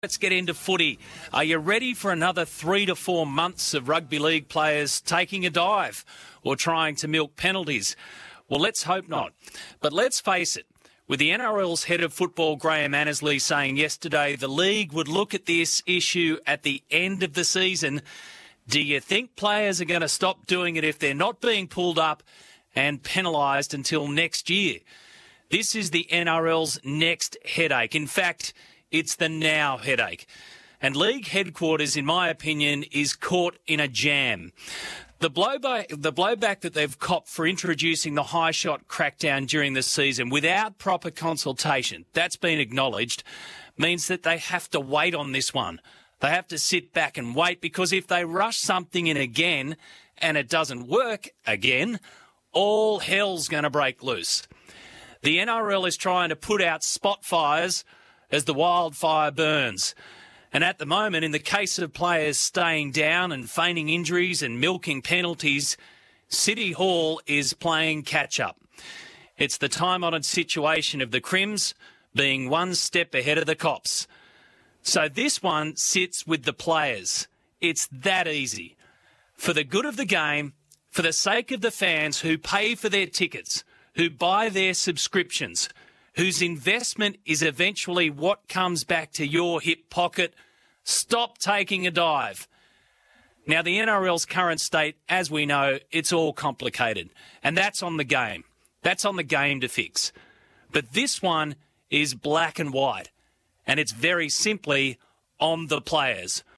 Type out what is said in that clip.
Let's get into footy. Are you ready for another 3 to 4 months of rugby league players taking a dive or trying to milk penalties? Well, let's hope not. But let's face it, with the NRL's head of football, Graham Annesley, saying yesterday the league would look at this issue at the end of the season, do you think players are going to stop doing it if they're not being pulled up and penalised until next year? This is the NRL's next headache. In fact, it's the now headache. And league headquarters, in my opinion, is caught in a jam. The blowback that they've copped for introducing the high shot crackdown during the season without proper consultation, that's been acknowledged, means that they have to wait on this one. They have to sit back and wait, because if they rush something in again and it doesn't work again, all hell's going to break loose. The NRL is trying to put out spot fires as the wildfire burns. And at the moment, in the case of players staying down and feigning injuries and milking penalties, City Hall is playing catch-up. It's the time-honoured situation of the Crims being one step ahead of the Cops. So this one sits with the players. It's that easy. For the good of the game, for the sake of the fans who pay for their tickets, who buy their subscriptions, whose investment is eventually what comes back to your hip pocket, stop taking a dive. Now, the NRL's current state, as we know, it's all complicated. And that's on the game. That's on the game to fix. But this one is black and white. And it's very simply on the players.